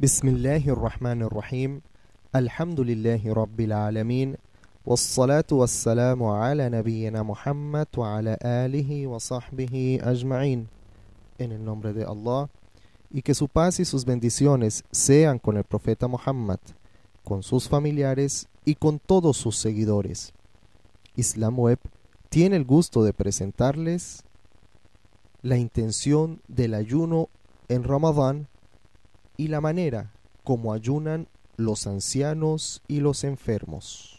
بسم الله الرحمن الرحيم الحمد لله رب العالمين والصلاة والسلام على نبينا Muhammad وعلى آله وصحبه أجمعين. En el nombre de Allah, y que su paz y sus bendiciones sean con el profeta Muhammad, con sus familiares y con todos sus seguidores. Islam Web tiene el gusto de presentarles la intención del ayuno en Ramadán y la manera como ayunan los ancianos y los enfermos.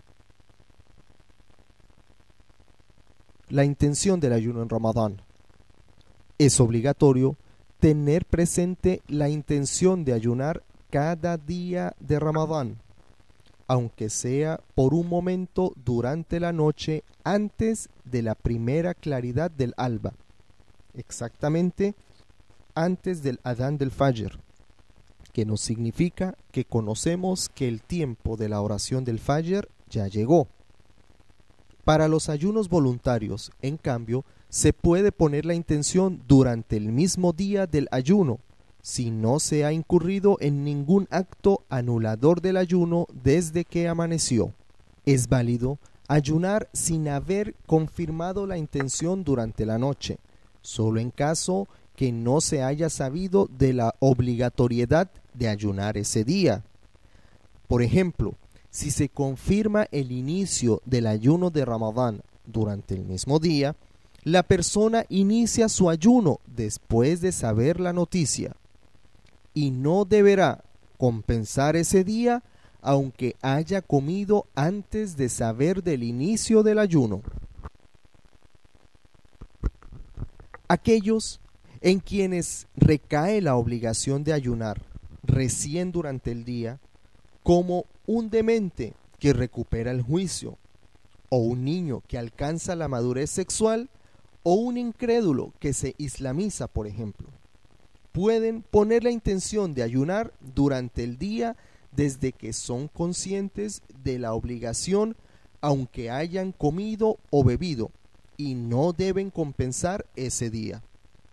La intención del ayuno en Ramadán. Es obligatorio tener presente la intención de ayunar cada día de Ramadán, aunque sea por un momento durante la noche antes de la primera claridad del alba, exactamente antes del Adán del Fajr, que nos significa que conocemos que el tiempo de la oración del Fajr ya llegó. Para los ayunos voluntarios, en cambio, se puede poner la intención durante el mismo día del ayuno, si no se ha incurrido en ningún acto anulador del ayuno desde que amaneció. Es válido ayunar sin haber confirmado la intención durante la noche, solo en caso que no se haya sabido de la obligatoriedad de ayunar ese día. Por ejemplo, si se confirma el inicio del ayuno de Ramadán durante el mismo día, la persona inicia su ayuno después de saber la noticia y no deberá compensar ese día aunque haya comido antes de saber del inicio del ayuno. Aquellos en quienes recae la obligación de ayunar recién durante el día, como un demente que recupera el juicio, o un niño que alcanza la madurez sexual, o un incrédulo que se islamiza, por ejemplo, pueden poner la intención de ayunar durante el día desde que son conscientes de la obligación, aunque hayan comido o bebido, y no deben compensar ese día.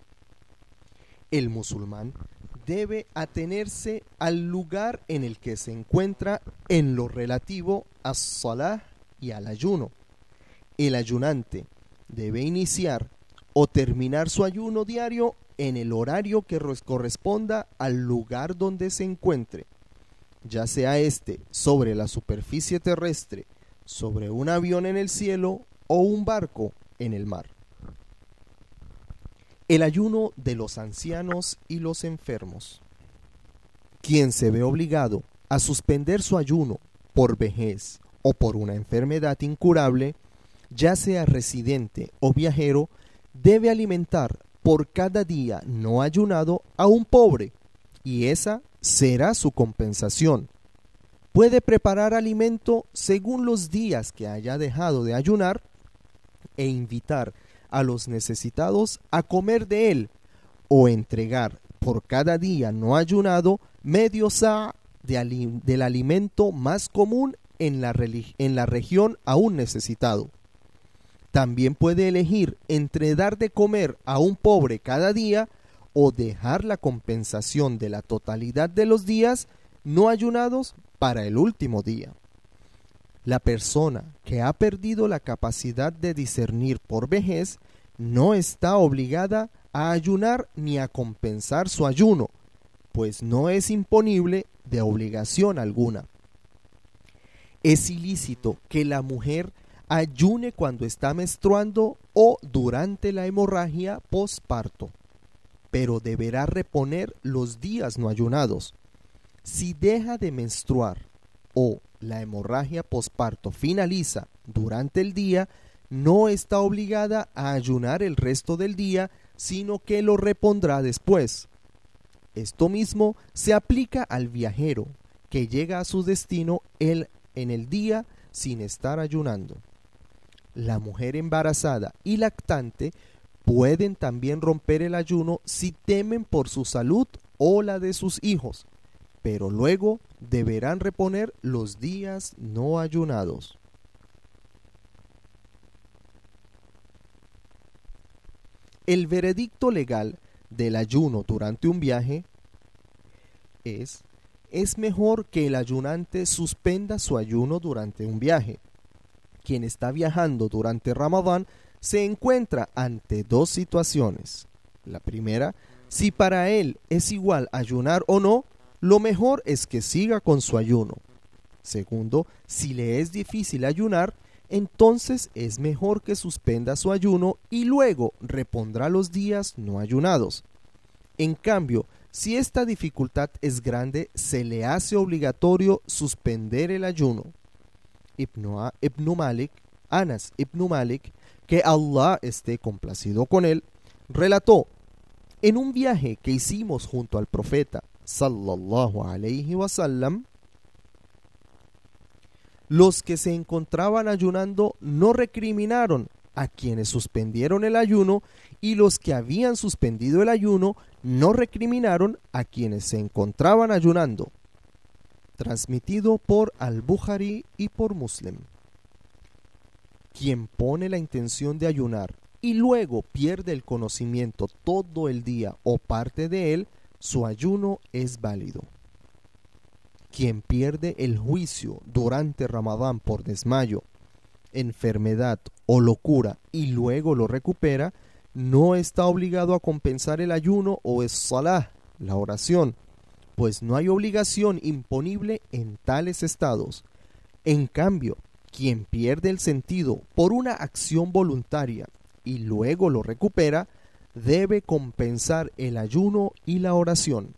El musulmán debe atenerse al lugar en el que se encuentra en lo relativo a salah y al ayuno. El ayunante debe iniciar o terminar su ayuno diario en el horario que corresponda al lugar donde se encuentre, ya sea este sobre la superficie terrestre, sobre un avión en el cielo o un barco en el mar. El ayuno de los ancianos y los enfermos. Quien se ve obligado a suspender su ayuno por vejez o por una enfermedad incurable, ya sea residente o viajero, debe alimentar por cada día no ayunado a un pobre, y esa será su compensación. Puede preparar alimento según los días que haya dejado de ayunar e invitar a los necesitados a comer de él, o entregar por cada día no ayunado medio sa' del alimento más común en la región a un necesitado. También puede elegir entre dar de comer a un pobre cada día o dejar la compensación de la totalidad de los días no ayunados para el último día. La persona que ha perdido la capacidad de discernir por vejez no está obligada a ayunar ni a compensar su ayuno, pues no es imponible de obligación alguna. Es ilícito que la mujer ayune cuando está menstruando o durante la hemorragia posparto, pero deberá reponer los días no ayunados. Si deja de menstruar o la hemorragia posparto finaliza durante el día, no está obligada a ayunar el resto del día, sino que lo repondrá después. Esto mismo se aplica al viajero que llega a su destino en el día sin estar ayunando. La mujer embarazada y lactante pueden también romper el ayuno si temen por su salud o la de sus hijos, pero luego deberán reponer los días no ayunados. El veredicto legal del ayuno durante un viaje es mejor que el ayunante suspenda su ayuno durante un viaje. Quien está viajando durante Ramadán se encuentra ante dos situaciones. La primera, si para él es igual ayunar o no, lo mejor es que siga con su ayuno. Segundo, si le es difícil ayunar, entonces es mejor que suspenda su ayuno y luego repondrá los días no ayunados. En cambio, si esta dificultad es grande, se le hace obligatorio suspender el ayuno. Anas ibn Malik, que Allah esté complacido con él, relató: en un viaje que hicimos junto al profeta sallallahu alayhi wasallam, los que se encontraban ayunando no recriminaron a quienes suspendieron el ayuno, y los que habían suspendido el ayuno no recriminaron a quienes se encontraban ayunando. Transmitido por Al-Bukhari y por Muslim. Quien pone la intención de ayunar y luego pierde el conocimiento todo el día o parte de él, su ayuno es válido. Quien pierde el juicio durante Ramadán por desmayo, enfermedad o locura y luego lo recupera, no está obligado a compensar el ayuno o es-salah, la oración, pues no hay obligación imponible en tales estados. En cambio, quien pierde el sentido por una acción voluntaria y luego lo recupera, debe compensar el ayuno y la oración.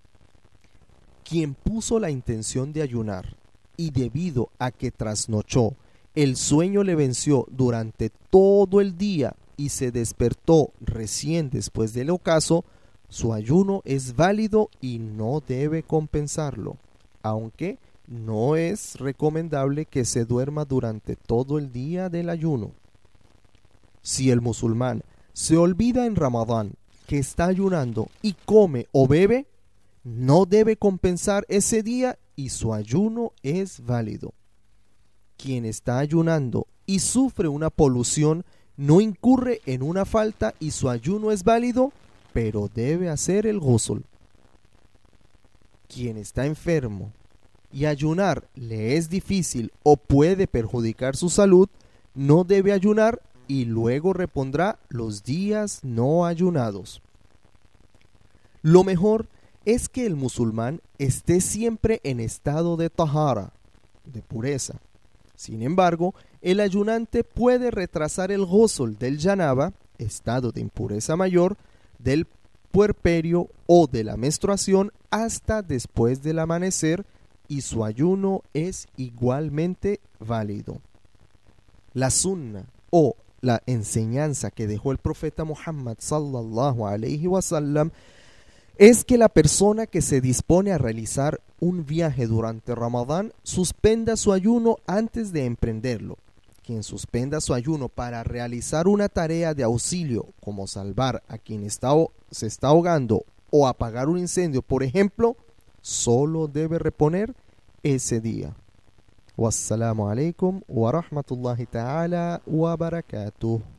Quien puso la intención de ayunar y debido a que trasnochó, el sueño le venció durante todo el día y se despertó recién después del ocaso, su ayuno es válido y no debe compensarlo, aunque no es recomendable que se duerma durante todo el día del ayuno. Si el musulmán se olvida en Ramadán que está ayunando y come o bebe, no debe compensar ese día y su ayuno es válido. Quien está ayunando y sufre una polución no incurre en una falta y su ayuno es válido, pero debe hacer el ghusl. Quien está enfermo y ayunar le es difícil o puede perjudicar su salud, no debe ayunar y luego repondrá los días no ayunados. Lo mejor es que el musulmán esté siempre en estado de tahara, de pureza. Sin embargo, el ayunante puede retrasar el ghusl del janaba, estado de impureza mayor, del puerperio o de la menstruación hasta después del amanecer y su ayuno es igualmente válido. La sunna o la enseñanza que dejó el profeta Muhammad sallallahu alayhi wasallam es que la persona que se dispone a realizar un viaje durante Ramadán suspenda su ayuno antes de emprenderlo. Quien suspenda su ayuno para realizar una tarea de auxilio, como salvar a quien se está ahogando o apagar un incendio, por ejemplo, solo debe reponer ese día. Wassalamu alaikum wa rahmatullahi ta'ala wa barakatuh.